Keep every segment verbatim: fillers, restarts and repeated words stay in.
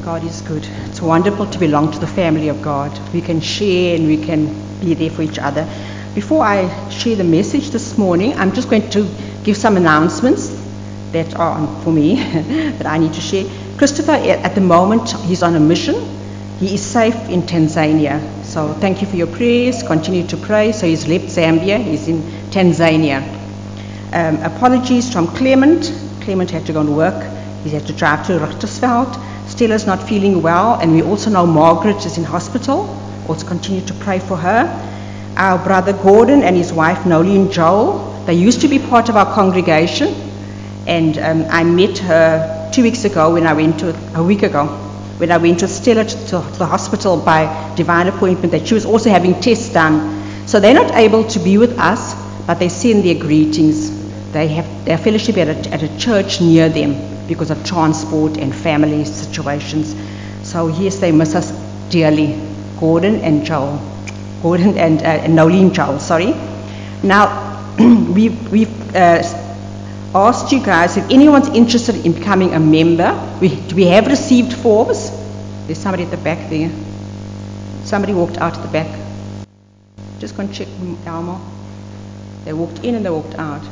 God is good. It's wonderful to belong to the family of God. We can share and we can be there for each other. Before I share the message this morning, I'm just going to give some announcements that are on for me that I need to share. Christopher, at the moment, he's on a mission. He is safe in Tanzania. So thank you for your prayers. Continue to pray. So he's left Zambia. He's in Tanzania. Um, apologies from Clement. Clement had to go and work. He had to drive to Richtersveld. Stella's not feeling well, and we also know Margaret is in hospital. Also continue to pray for her. Our brother Gordon and his wife Nolene Joel, they used to be part of our congregation, and um, I met her two weeks ago when I went to, a week ago, when I went to Stella to, to the hospital by divine appointment, that she was also having tests done. So they're not able to be with us, but they send their greetings. They have their fellowship at a, at a church near them because of transport and family situations. So yes, they miss us dearly, Gordon and Joel. Gordon and, uh, and Nolene Joel, sorry. Now, we've, we've uh, asked you guys if anyone's interested in becoming a member. We, we have received forms. There's somebody at the back there. Somebody walked out at the back. Just go and check, Elmo. They walked in and they walked out.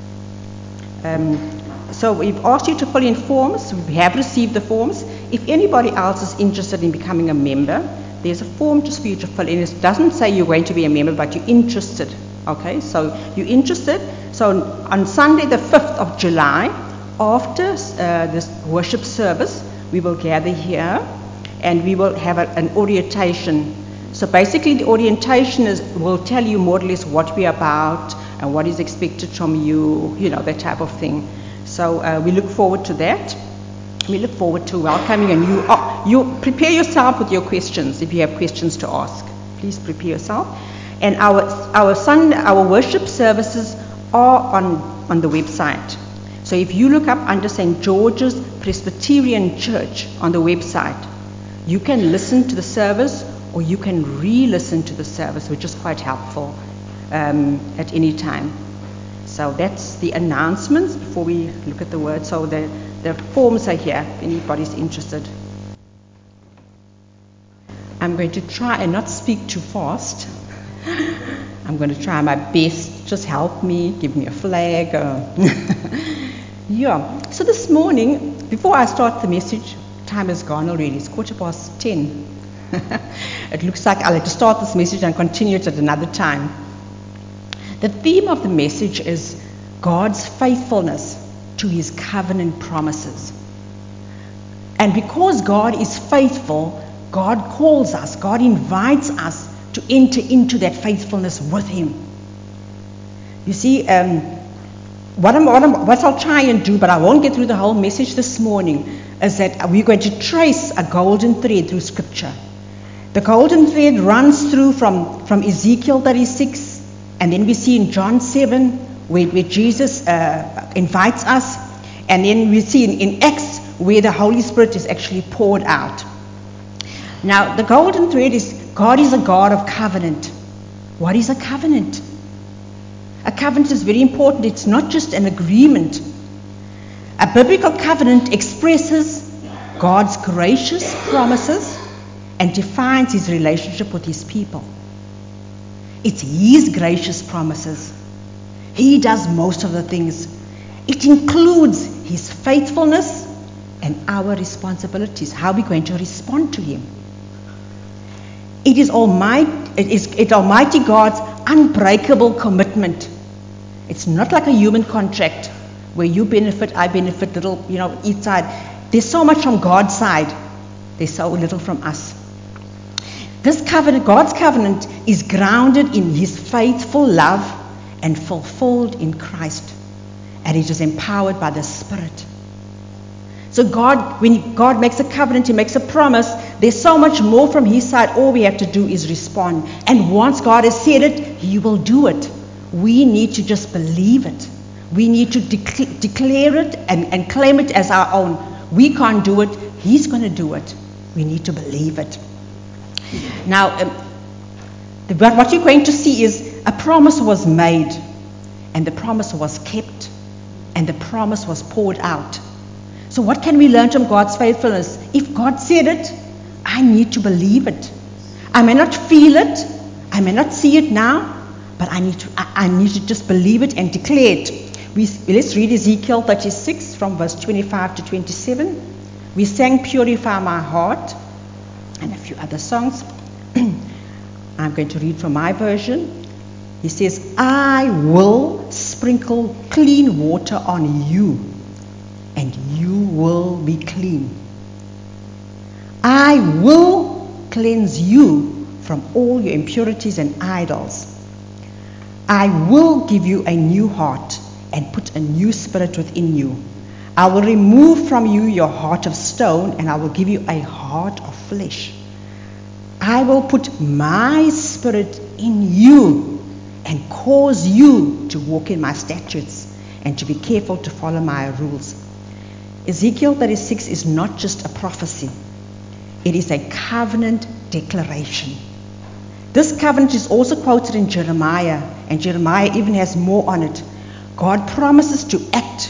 Um, So we've asked you to fill in forms. We have received the forms. If anybody else is interested in becoming a member, there's a form just for you to fill in. It doesn't say you're going to be a member, but you're interested. Okay, so you're interested. So on Sunday, the fifth of July, after uh, this worship service, we will gather here and we will have a, an orientation. So basically, the orientation is will tell you more or less what we're about and what is expected from you, you know, that type of thing. So uh, we look forward to that. We look forward to welcoming and you. Oh, you prepare yourself with your questions if you have questions to ask. Please prepare yourself. And our our Sunday, our worship services are on on the website. So if you look up under Saint George's Presbyterian Church on the website, you can listen to the service or you can re-listen to the service, which is quite helpful um, at any time. So that's the announcements before we look at the word. So the, the forms are here if anybody's interested. I'm going to try and not speak too fast. I'm going to try my best. Just help me, give me a flag. Uh. Yeah. So this morning, before I start the message, time has gone already. It's quarter past ten. It looks like I'll have to start this message and continue it at another time. The theme of the message is God's faithfulness to his covenant promises. And because God is faithful, God calls us, God invites us to enter into that faithfulness with him. You see, um, what, I'm, what, I'm, what I'll try and do, but I won't get through the whole message this morning, is that we're going to trace a golden thread through Scripture. The golden thread runs through from, from Ezekiel thirty-six, and then we see in John seven, where, where Jesus uh, invites us. And then we see in, in Acts, where the Holy Spirit is actually poured out. Now, the golden thread is, God is a God of covenant. What is a covenant? A covenant is very important. It's not just an agreement. A biblical covenant expresses God's gracious promises and defines his relationship with his people. It's his gracious promises. He does most of the things. It includes his faithfulness and our responsibilities. How are we going to respond to him? It is Almighty, it is it's Almighty God's unbreakable commitment. It's not like a human contract where you benefit, I benefit, little, you know, each side. There's so much from God's side. There's so little from us. This covenant, God's covenant, is grounded in his faithful love and fulfilled in Christ. And it is empowered by the Spirit. So God, when God makes a covenant, he makes a promise, there's so much more from his side. All we have to do is respond. And once God has said it, he will do it. We need to just believe it. We need to dec- declare it and, and claim it as our own. We can't do it. He's going to do it. We need to believe it. Now, um, the, what you're going to see is a promise was made, and the promise was kept, and the promise was poured out. So what can we learn from God's faithfulness? If God said it, I need to believe it. I may not feel it, I may not see it now, but I need to I, I need to just believe it and declare it. We, let's read Ezekiel thirty-six from verse twenty-five to twenty-seven. We sang Purify My Heart and a few other songs. I'm going to read from my version. He says, I will sprinkle clean water on you, and you will be clean. I will cleanse you from all your impurities and idols. I will give you a new heart and put a new spirit within you. I will remove from you your heart of stone, and I will give you a heart of flesh. I will put my spirit in you and cause you to walk in my statutes and to be careful to follow my rules. Ezekiel thirty-six is not just a prophecy. It is a covenant declaration. This covenant is also quoted in Jeremiah, and Jeremiah even has more on it. God promises to act,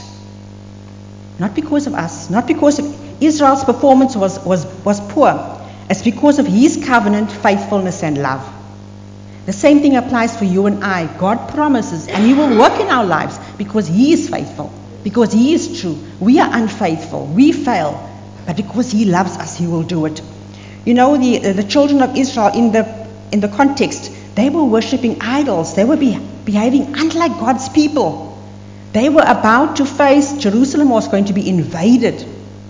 not because of us, not because of Israel's performance was, was, was poor. It's because of his covenant, faithfulness, and love. The same thing applies for you and I. God promises, and he will work in our lives because he is faithful, because he is true. We are unfaithful, we fail, but because he loves us, he will do it. You know, the the children of Israel, in the in the context, they were worshipping idols. They were be, behaving unlike God's people. They were about to face, Jerusalem was going to be invaded.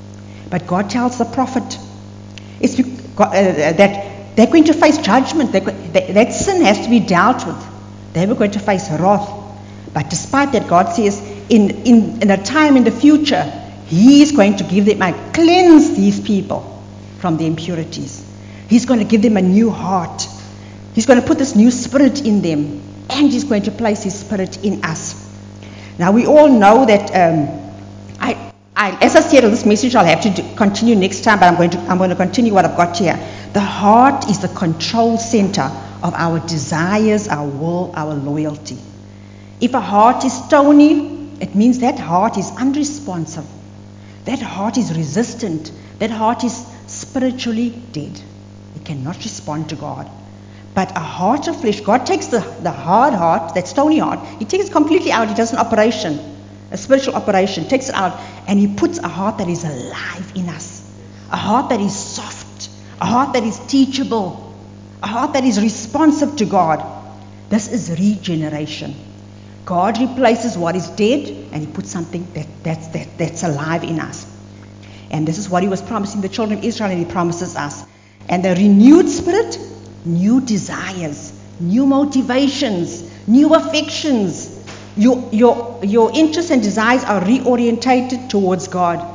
But God tells the prophet it's uh, that they're going to face judgment. They, that sin has to be dealt with. They were going to face wrath. But despite that, God says, in, in, in a time in the future, he is going to give them, like, cleanse these people from the impurities. He's going to give them a new heart. He's going to put this new spirit in them, and he's going to place his spirit in us. Now, we all know that, um, I, I, as I said, this message I'll have to do, continue next time, but I'm going to I'm going to continue what I've got here. The heart is the control center of our desires, our will, our loyalty. If a heart is stony, it means that heart is unresponsive. That heart is resistant. That heart is spiritually dead. It cannot respond to God. But a heart of flesh, God takes the, the hard heart, that stony heart, he takes it completely out. He does an operation, a spiritual operation, takes it out, and he puts a heart that is alive in us. A heart that is soft, a heart that is teachable, a heart that is responsive to God. This is regeneration. God replaces what is dead, and he puts something that, that's, that, that's alive in us. And this is what he was promising the children of Israel, and he promises us. And the renewed spirit, new desires, new motivations, new affections. Your, your, your interests and desires are reorientated towards God.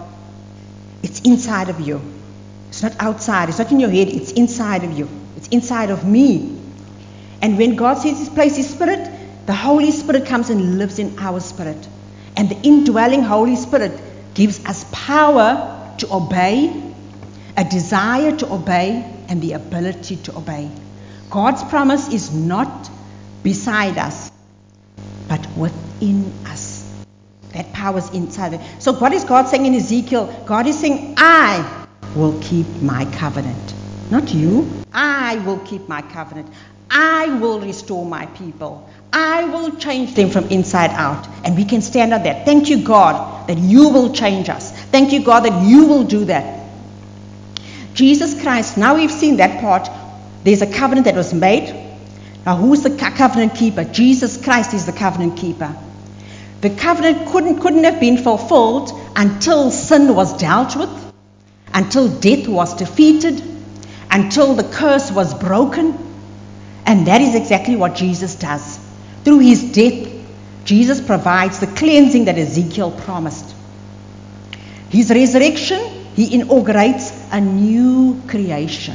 It's inside of you. It's not outside. It's not in your head. It's inside of you. It's inside of me. And when God says he's placed his spirit, the Holy Spirit comes and lives in our spirit. And the indwelling Holy Spirit gives us power to obey, a desire to obey, and the ability to obey. God's promise is not beside us, but within us. That power is inside it. So what is God saying in Ezekiel? God is saying, I will keep my covenant. Not you. I will keep my covenant. I will restore my people. I will change them from inside out. And we can stand on that. Thank you, God, that you will change us. Thank you, God, that you will do that. Jesus Christ, now we've seen that part. There's a covenant that was made. Now who's the covenant keeper? Jesus Christ is the covenant keeper. The covenant couldn't, couldn't have been fulfilled until sin was dealt with, until death was defeated, until the curse was broken. And that is exactly what Jesus does. Through his death, Jesus provides the cleansing that Ezekiel promised. His resurrection, he inaugurates a new creation.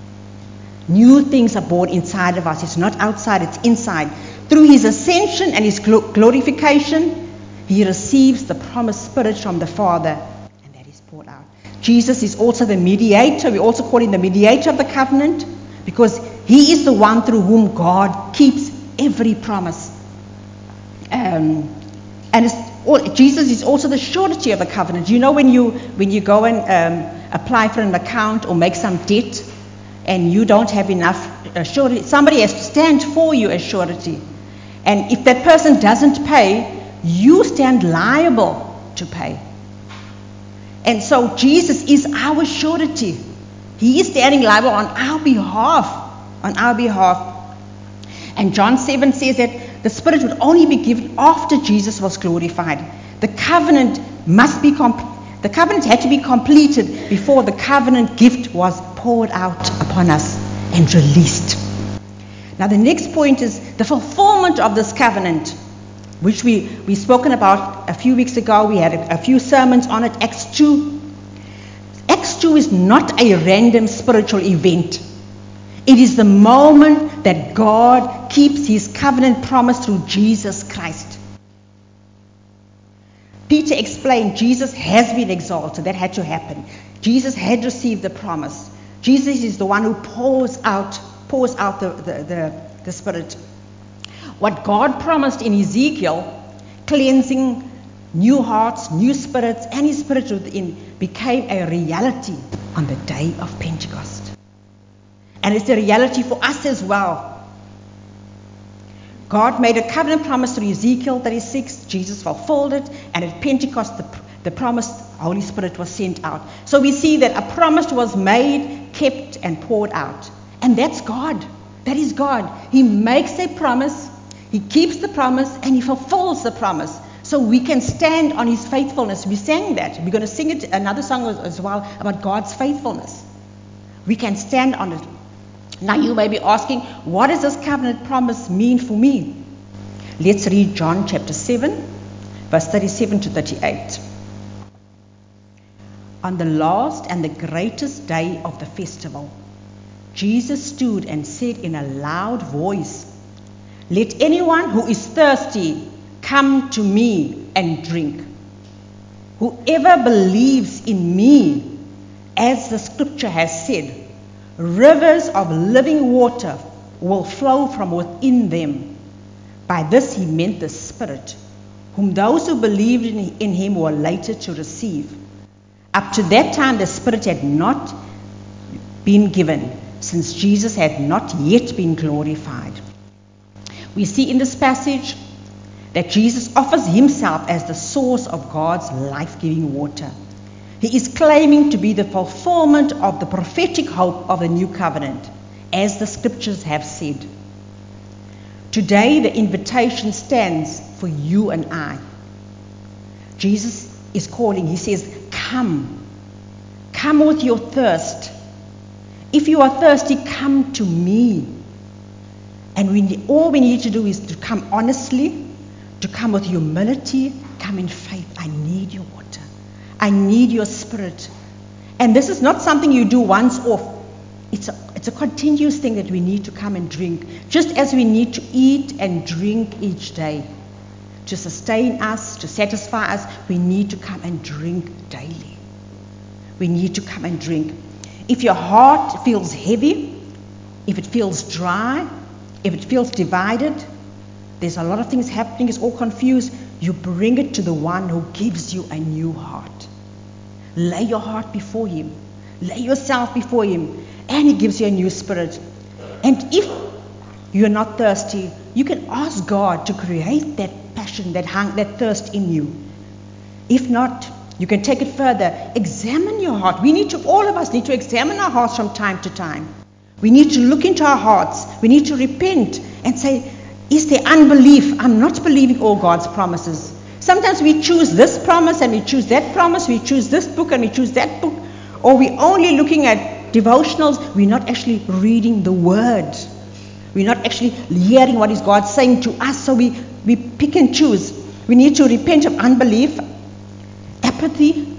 New things are born inside of us. It's not outside, it's inside. Through his ascension and his glorification, he receives the promised Spirit from the Father, and that is poured out. Jesus is also the mediator. We also call him the mediator of the covenant, because he is the one through whom God keeps every promise. Um, and it's all, Jesus is also the surety of the covenant. You know, when you when you go and um, apply for an account or make some debt, and you don't have enough uh, surety, somebody has to stand for you as surety. And if that person doesn't pay, you stand liable to pay. And so Jesus is our surety. He is standing liable on our behalf, on our behalf. And John seven says that the Spirit would only be given after Jesus was glorified. The covenant must be com- the covenant had to be completed before the covenant gift was poured out upon us and released. Now the next point is the fulfillment of this covenant, which we we spoken about a few weeks ago. We had a, a few sermons on it. Acts two. Acts two is not a random spiritual event. It is the moment that God keeps His covenant promise through Jesus Christ. Peter explained Jesus has been exalted. That had to happen. Jesus had received the promise. Jesus is the one who pours out pours out the, the, the, the Spirit. What God promised in Ezekiel, cleansing, new hearts, new spirits, and His Spirit within, became a reality on the day of Pentecost. And it's a reality for us as well. God made a covenant promise through Ezekiel thirty-six. Jesus fulfilled it. And at Pentecost, the, the promised Holy Spirit was sent out. So we see that a promise was made, kept, and poured out. And that's God. That is God. He makes a promise, He keeps the promise, and He fulfills the promise. So we can stand on His faithfulness. We sang that. We're going to sing it, another song as well, about God's faithfulness. We can stand on it. Now you may be asking, what does this covenant promise mean for me? Let's read John chapter seven, verse thirty-seven to thirty-eight. On the last and the greatest day of the festival, Jesus stood and said in a loud voice, "Let anyone who is thirsty come to me and drink. Whoever believes in me, as the scripture has said, rivers of living water will flow from within them." By this he meant the Spirit, whom those who believed in, in him were later to receive. Up to that time the Spirit had not been given, since Jesus had not yet been glorified. We see in this passage that Jesus offers Himself as the source of God's life-giving water. He is claiming to be the fulfillment of the prophetic hope of the new covenant, as the scriptures have said. Today, the invitation stands for you and I. Jesus is calling. He says, come. Come with your thirst. If you are thirsty, come to me. And we, all we need to do is to come honestly, to come with humility, come in faith. I need your water. I need your Spirit. And this is not something you do once off. It's a, it's a continuous thing that we need to come and drink. Just as we need to eat and drink each day. To sustain us, to satisfy us, we need to come and drink daily. We need to come and drink. If your heart feels heavy, if it feels dry, if it feels divided, there's a lot of things happening, it's all confused, you bring it to the one who gives you a new heart. Lay your heart before Him. Lay yourself before Him. And He gives you a new spirit. And if you're not thirsty, you can ask God to create that passion, that hunger, that thirst in you. If not, you can take it further. Examine your heart. We need to, all of us need to examine our hearts from time to time. We need to look into our hearts. We need to repent and say, is there unbelief? I'm not believing all God's promises. Sometimes we choose this promise and we choose that promise. We choose this book and we choose that book. Or we're only looking at devotionals. We're not actually reading the Word. We're not actually hearing what is God saying to us. So we, we pick and choose. We need to repent of unbelief, apathy,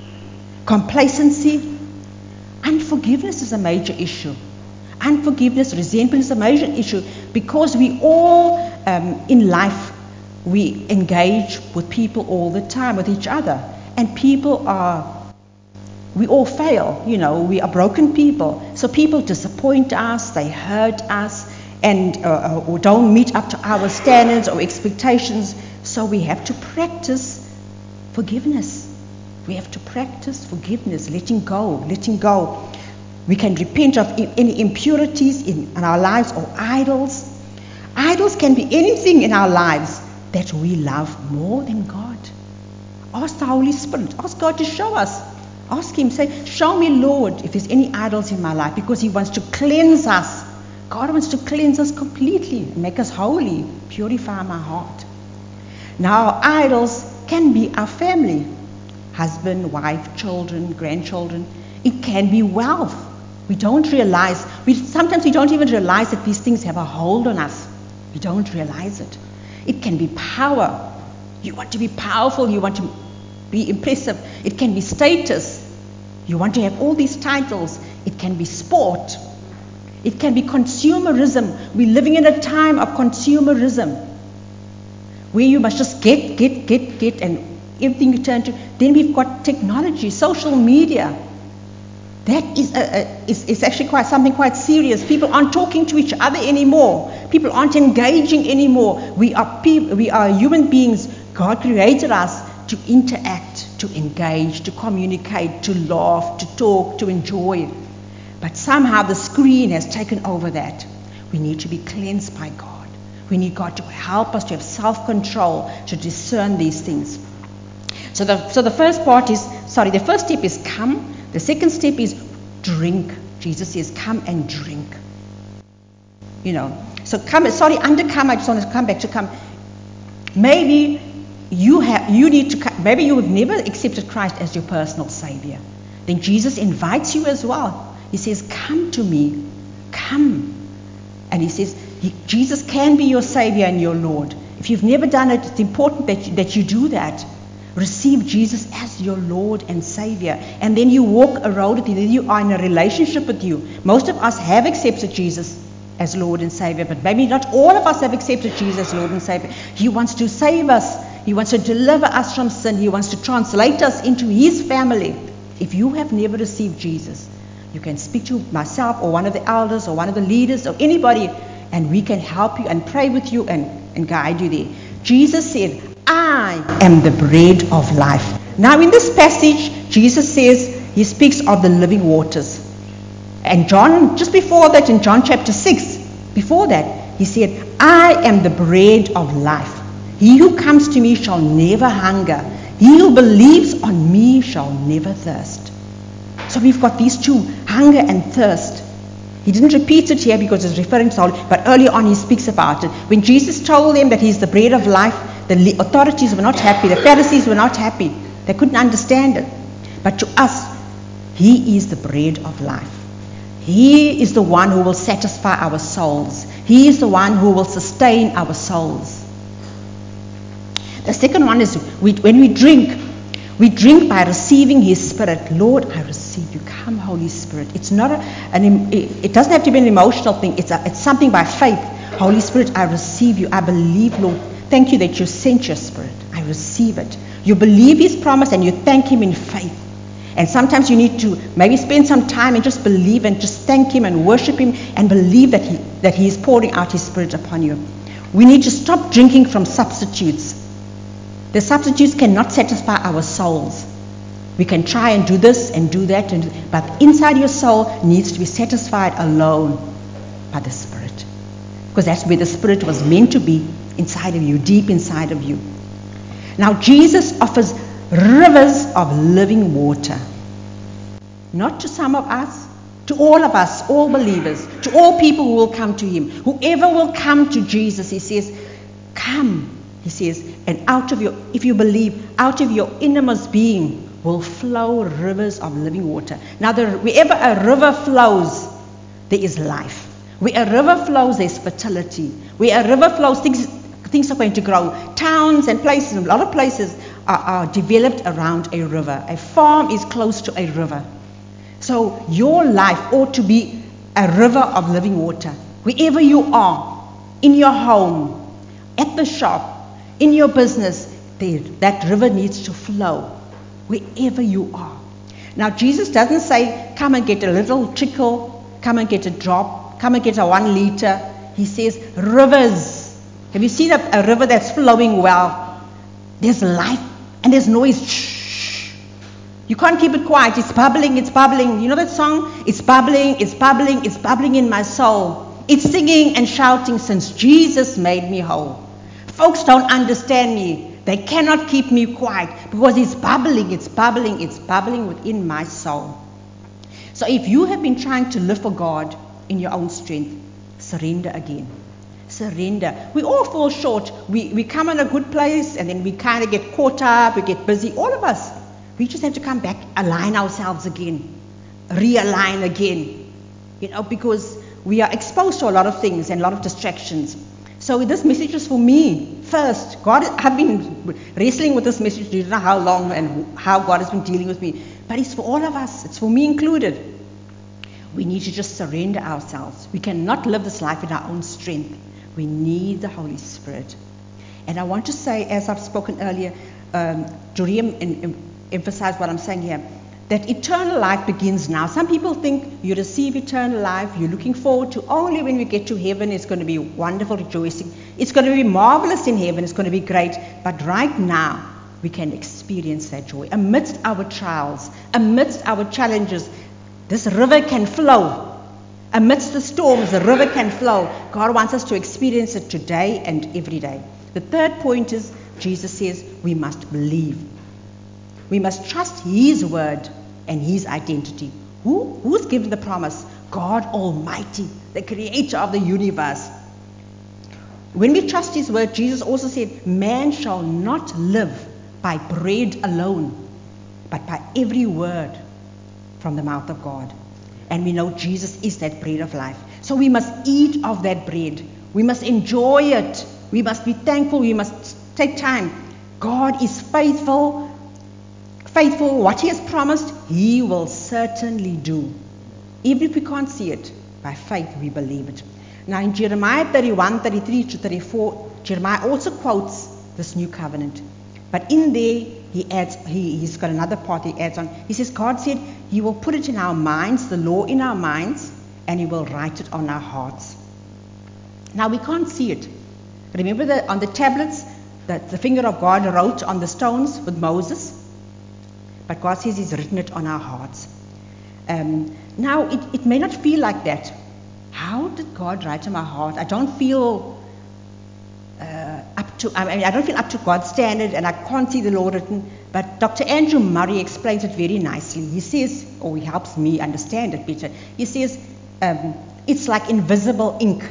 complacency. Unforgiveness is a major issue. Unforgiveness, resentment is a major issue because we all um, in life, we engage with people all the time, with each other. And people are, we all fail, you know, we are broken people. So people disappoint us, they hurt us, and uh, or don't meet up to our standards or expectations. So we have to practice Forgiveness. We have to practice forgiveness, letting go, letting go. We can repent of any impurities in, in our lives or idols. Idols can be anything in our lives that we love more than God. Ask the Holy Spirit. Ask God to show us. Ask Him. Say, show me, Lord, if there's any idols in my life, because He wants to cleanse us. God wants to cleanse us completely, make us holy, purify my heart. Now, idols can be our family, husband, wife, children, grandchildren. It can be wealth. We don't realize, we, sometimes we don't even realize that these things have a hold on us. We don't realize it. It can be power. You want to be powerful, you want to be impressive. It can be status. You want to have all these titles. It can be sport. It can be consumerism. We're living in a time of consumerism, where you must just get, get, get, get, and everything you turn to. Then we've got technology, social media. That is, a, a, is, is actually quite something quite serious. People aren't talking to each other anymore. People aren't engaging anymore. We are people, we are human beings. God created us to interact, to engage, to communicate, to laugh, to talk, to enjoy. But somehow the screen has taken over that. We need to be cleansed by God. We need God to help us to have self-control, to discern these things. So the, so the first part is, sorry, the first step is come. The second step is drink. Jesus says, come and drink. You know, so come, sorry, under come, I just want to come back to come. Maybe you have, you need to come, maybe you have never accepted Christ as your personal Savior. Then Jesus invites you as well. He says, come to me, come. And He says, he, Jesus can be your Savior and your Lord. If you've never done it, it's important that you, that you do that. Receive Jesus as your Lord and Savior. And then you walk a road with Him. Then you are in a relationship with you. Most of us have accepted Jesus as Lord and Savior, but maybe not all of us have accepted Jesus as Lord and Savior. He wants to save us. He wants to deliver us from sin. He wants to translate us into His family. If you have never received Jesus, you can speak to myself or one of the elders or one of the leaders or anybody, and we can help you and pray with you and, and guide you there. Jesus said, I am the bread of life. Now in this passage, Jesus says, He speaks of the living waters. And John, just before that, in John chapter six, before that, He said, I am the bread of life. He who comes to me shall never hunger. He who believes on me shall never thirst. So we've got these two, hunger and thirst. He didn't repeat it here because it's referring to Holy, but earlier on He speaks about it. When Jesus told them that He's the bread of life, the authorities were not happy. The Pharisees were not happy. They couldn't understand it. But to us, He is the bread of life. He is the one who will satisfy our souls. He is the one who will sustain our souls. The second one is we, when we drink, we drink by receiving His Spirit. Lord, I receive you. Come, Holy Spirit. It's not a, an, it doesn't have to be an emotional thing. It's, a, it's something by faith. Holy Spirit, I receive you. I believe, Lord. Thank you that you sent your Spirit. I receive it. You believe His promise and you thank Him in faith. And sometimes you need to maybe spend some time and just believe and just thank Him and worship Him and believe that He that He is pouring out His Spirit upon you. We need to stop drinking from substitutes. The substitutes cannot satisfy our souls. We can try and do this and do that, and but inside your soul needs to be satisfied alone by the Spirit. Because that's where the Spirit was meant to be, inside of you, deep inside of you. Now Jesus offers rivers of living water. Not to some of us, to all of us, all believers, to all people who will come to Him. Whoever will come to Jesus, He says, come, He says, and out of your, if you believe, out of your innermost being will flow rivers of living water. Now, the, wherever a river flows, there is life. Where a river flows, there's fertility. Where a river flows, things, things are going to grow. Towns and places, a lot of places are, are developed around a river. A farm is close to a river. So your life ought to be a river of living water. Wherever you are, in your home, at the shop, in your business, there, that river needs to flow. Wherever you are. Now Jesus doesn't say, come and get a little trickle, come and get a drop, come and get a one liter. He says, rivers. Have you seen a, a river that's flowing well? There's life And there's noise. Shh. You can't keep it quiet. It's bubbling, it's bubbling. You know that song? It's bubbling, it's bubbling, it's bubbling in my soul. It's singing and shouting since Jesus made me whole. Folks don't understand me. They cannot keep me quiet because it's bubbling, it's bubbling, it's bubbling within my soul. So if you have been trying to live for God in your own strength, surrender again. Surrender. We all fall short. We, we come in a good place and then we kind of get caught up, we get busy. All of us. We just have to come back, align ourselves again, realign again. You know, because we are exposed to a lot of things and a lot of distractions. So this message is for me first. God, I've been wrestling with this message. You don't know how long and how God has been dealing with me. But it's for all of us. It's for me included. We need to just surrender ourselves. We cannot live this life in our own strength. We need the Holy Spirit. And I want to say, as I've spoken earlier, um, to re-emphasize what I'm saying here, that eternal life begins now. Some people think you receive eternal life, you're looking forward to only when we get to heaven, it's going to be wonderful rejoicing. It's going to be marvelous in heaven, it's going to be great. But right now, we can experience that joy. Amidst our trials, amidst our challenges, this river can flow. Amidst the storms, the river can flow. God wants us to experience it today and every day. The third point is, Jesus says, we must believe. We must trust His word and His identity. Who, who's given the promise? God Almighty, the creator of the universe. When we trust His word, Jesus also said, man shall not live by bread alone, but by every word from the mouth of God. And we know Jesus is that bread of life. So we must eat of that bread. We must enjoy it. We must be thankful. We must take time. God is faithful. Faithful, what He has promised, He will certainly do. Even if we can't see it, by faith we believe it. Now in Jeremiah thirty-one, thirty-three to thirty-four, Jeremiah also quotes this new covenant. But in there, he adds, he, he's got another part he adds on. He says, God said, He will put it in our minds, the law in our minds, and He will write it on our hearts. Now we can't see it. Remember that on the tablets, that the finger of God wrote on the stones with Moses? But God says He's written it on our hearts. Um, now, it, it may not feel like that. How did God write on my heart? I don't feel uh, up to, I mean, I don't feel up to God's standard, and I can't see the law written. But Doctor Andrew Murray explains it very nicely. He says, or he helps me understand it better. He says, um, it's like invisible ink.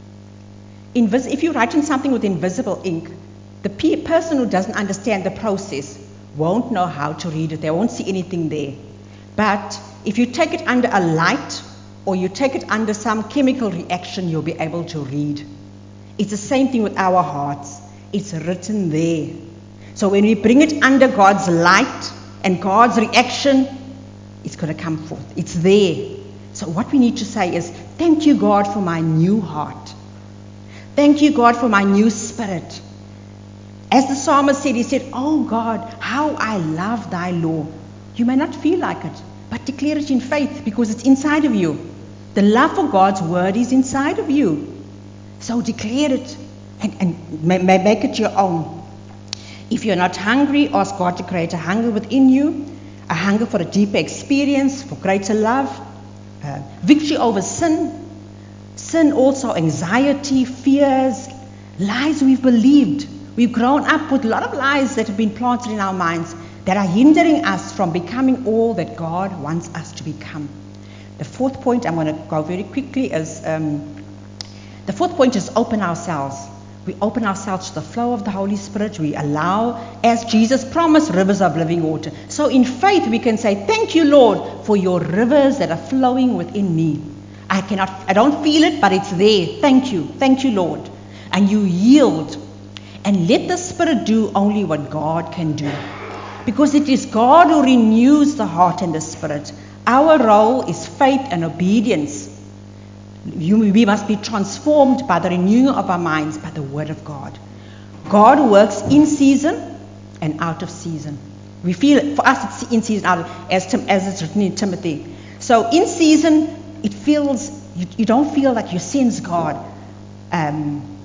Invis- if you're writing something with invisible ink, the pe- person who doesn't understand the process won't know how to read it. They won't see anything there. But if you take it under a light or you take it under some chemical reaction, you'll be able to read. It's the same thing with our hearts. It's written there. So when we bring it under God's light and God's reaction, it's going to come forth. It's there. So what we need to say is, thank you, God, for my new heart. Thank you, God, for my new spirit. As the psalmist said, he said, oh God, how I love thy law. You may not feel like it, but declare it in faith because it's inside of you. The love for God's word is inside of you. So declare it and, and make it your own. If you're not hungry, ask God to create a hunger within you, a hunger for a deeper experience, for greater love, uh, victory over sin. Sin also, anxiety, fears, lies we've believed. We've grown up with a lot of lies that have been planted in our minds that are hindering us from becoming all that God wants us to become. The fourth point, I'm going to go very quickly, is um, the fourth point is open ourselves. We open ourselves to the flow of the Holy Spirit. We allow, as Jesus promised, rivers of living water. So in faith we can say, thank you, Lord, for your rivers that are flowing within me. I cannot, I don't feel it, but it's there. Thank you. Thank you, Lord. And you yield. And let the Spirit do only what God can do. Because it is God who renews the heart and the spirit. Our role is faith and obedience. You, we must be transformed by the renewing of our minds by the Word of God. God works in season and out of season. We feel, for us it's in season, out of, as, as it's written in Timothy. So in season, it feels, you, you don't feel like you sense God. Um,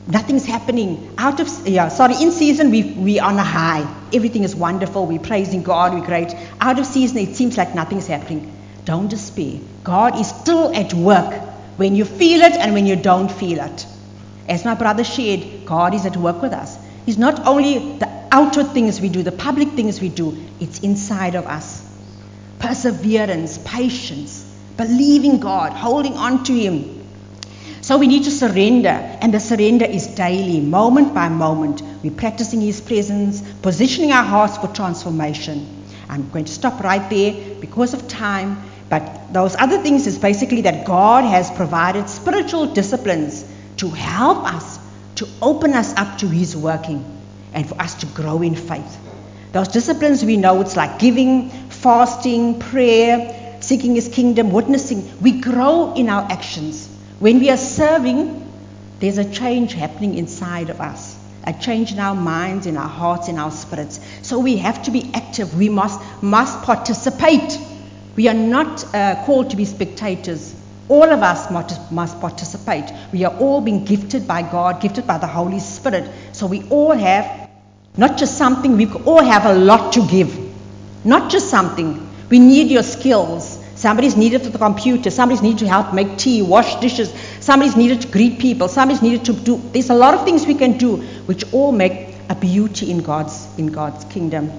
nothing's happening. Out of, yeah, sorry, in season we we are on a high. Everything is wonderful. We're praising God. We're great. Out of season, it seems like nothing's happening. Don't despair. God is still at work when you feel it and when you don't feel it. As my brother shared, God is at work with us. It's not only the outward things we do, the public things we do, it's inside of us. Perseverance, patience, believing God, holding on to Him. So we need to surrender, and the surrender is daily, moment by moment. We're practicing His presence, positioning our hearts for transformation. I'm going to stop right there because of time, but those other things is basically that God has provided spiritual disciplines to help us, to open us up to His working, and for us to grow in faith. Those disciplines we know, it's like giving, fasting, prayer, seeking His kingdom, witnessing. We grow in our actions. When we are serving, there's a change happening inside of us, a change in our minds, in our hearts, in our spirits. So we have to be active. We must must participate. We are not uh, called to be spectators. All of us must, must participate. We are all being gifted by God, gifted by the Holy Spirit. So we all have not just something, we all have a lot to give. Not just something. We need your skills. Somebody's needed for the computer. Somebody's needed to help make tea, wash dishes. Somebody's needed to greet people. Somebody's needed to do. There's a lot of things we can do, which all make a beauty in God's in God's kingdom.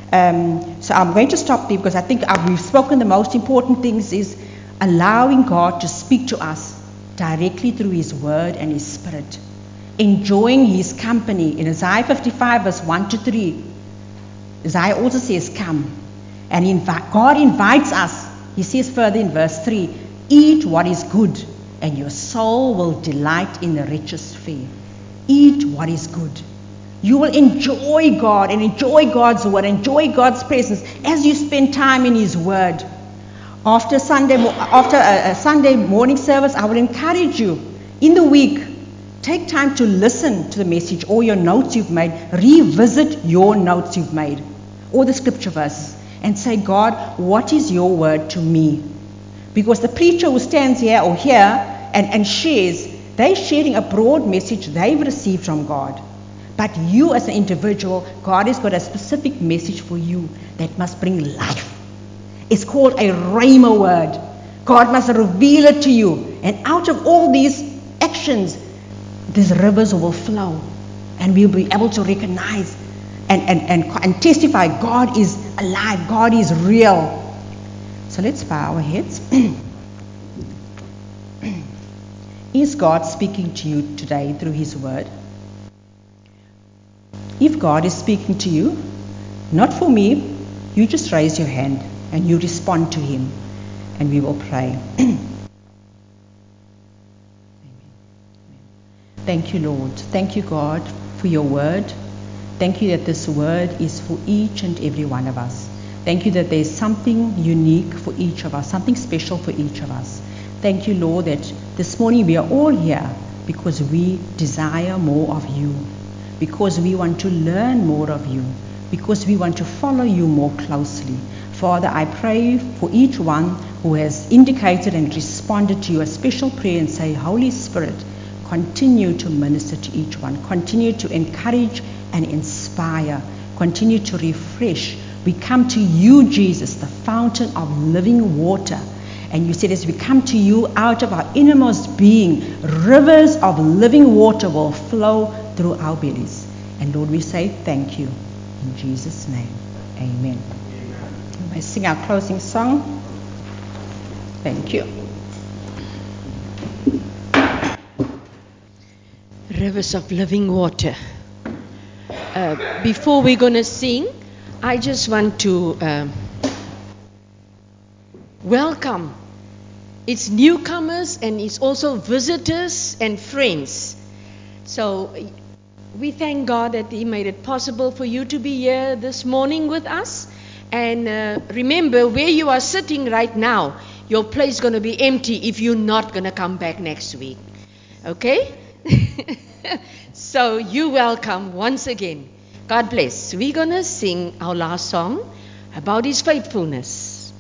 Um, so I'm going to stop there because I think uh, we've spoken. The most important things is allowing God to speak to us directly through His Word and His Spirit. Enjoying His company. In Isaiah fifty-five, verse one to three, Isaiah also says, "Come," and invi- God invites us. He says further in verse three, "Eat what is good, and your soul will delight in the richest fare." Eat what is good. You will enjoy God and enjoy God's word, enjoy God's presence as you spend time in His word. After Sunday, after a, a Sunday morning service, I will encourage you in the week, take time to listen to the message or your notes you've made. Revisit your notes you've made or the scripture verses. And say, God, what is your word to me? Because the preacher who stands here or here and, and shares, they're sharing a broad message they've received from God. But you as an individual, God has got a specific message for you that must bring life. It's called a rhema word. God must reveal it to you. And out of all these actions, these rivers will flow. And we'll be able to recognize And, and, and, and testify God is alive, God is real. So let's bow our heads. Is God speaking to you today through His word? If God is speaking to you, not for me, you just raise your hand and you respond to Him and we will pray. Thank you, Lord. Thank you, God, for your word. Thank you that this word is for each and every one of us. Thank you that there's something unique for each of us, something special for each of us. Thank you, Lord, that this morning we are all here because we desire more of you, because we want to learn more of you, because we want to follow you more closely. Father, I pray for each one who has indicated and responded to your special prayer and say, Holy Spirit, continue to minister to each one. Continue to encourage and inspire. Continue to refresh. We come to you, Jesus, the fountain of living water. And you said as we come to you out of our innermost being, rivers of living water will flow through our bellies. And Lord, we say thank you. In Jesus' name, amen. Amen. We may sing our closing song. Thank you. Rivers of living water. Uh, before we're going to sing, I just want to uh, welcome its newcomers and it's also visitors and friends. So we thank God that He made it possible for you to be here this morning with us. And uh, remember, where you are sitting right now, your place is going to be empty if you're not going to come back next week. Okay? So you're welcome once again. God bless. We're going to sing our last song about His faithfulness.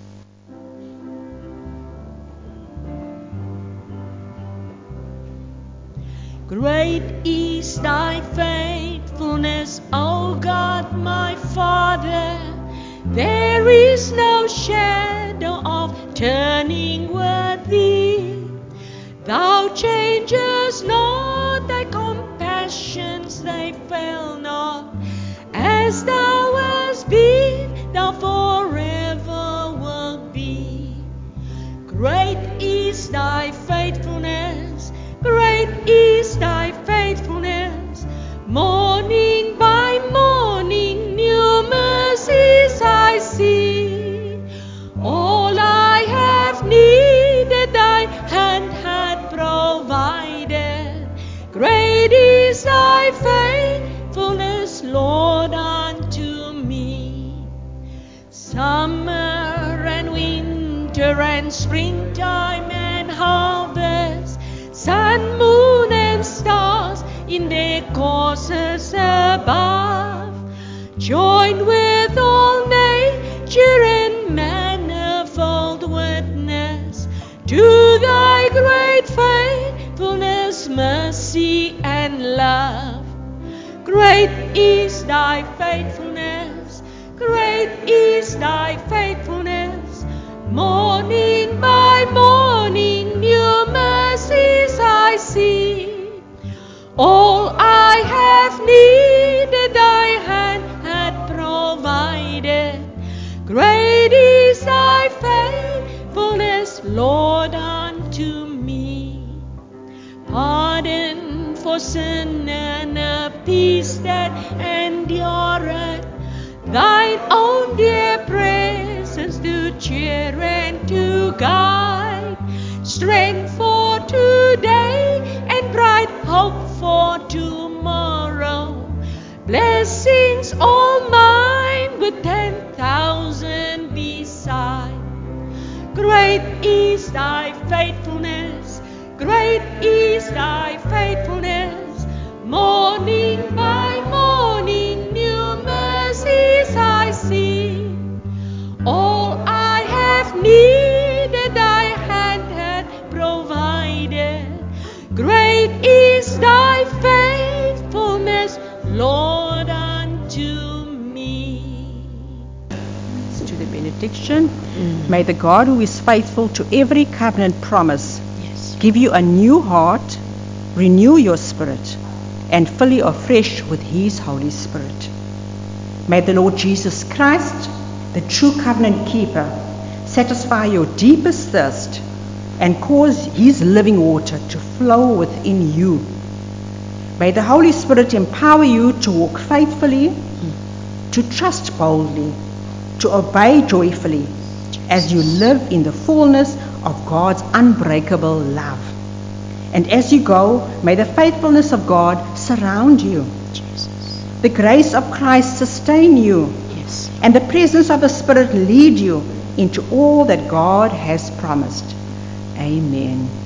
Great is thy faithfulness, O God my Father. There is no shadow of turning with thee. Thou changest not, thy compassions they fail not. As thou hast been, thou forever wilt be. Great is thy faithfulness, great is thy faithfulness. Morning by morning new mercies I see. All I have needed thy hand hath provided. Great is thy faithfulness, Lord, unto me. Summer and winter and springtime and harvest, sun, moon, and stars in their courses above, join with all nature and manifold witness to thy great faithfulness, mercy, and love. Great is thy faithfulness, great is thy faithfulness. Morning by morning new mercies I see. All I have needed thy hand hath provided. Great is thy faithfulness, Lord, unto me. Pardon for sin and a peace that endureth. Thine own dear presence to cheer and to guide. Strength for today and bright hope for tomorrow. Blessings all mine with ten thousand beside. Great is thy faithfulness, great is thy faithfulness. Morning by morning new mercies I see. All I have needed thy hand hath provided. Great is thy faithfulness, Lord, unto me. To the benediction. May the God who is faithful to every covenant promise Yes. give you a new heart, renew your spirit, and fill you afresh with His Holy Spirit. May the Lord Jesus Christ, the true covenant keeper, satisfy your deepest thirst and cause His living water to flow within you. May the Holy Spirit empower you to walk faithfully, to trust boldly, to obey joyfully, as you live in the fullness of God's unbreakable love. And as you go, may the faithfulness of God surround you. Jesus. The grace of Christ sustain you. Yes. And the presence of the Spirit lead you into all that God has promised. Amen.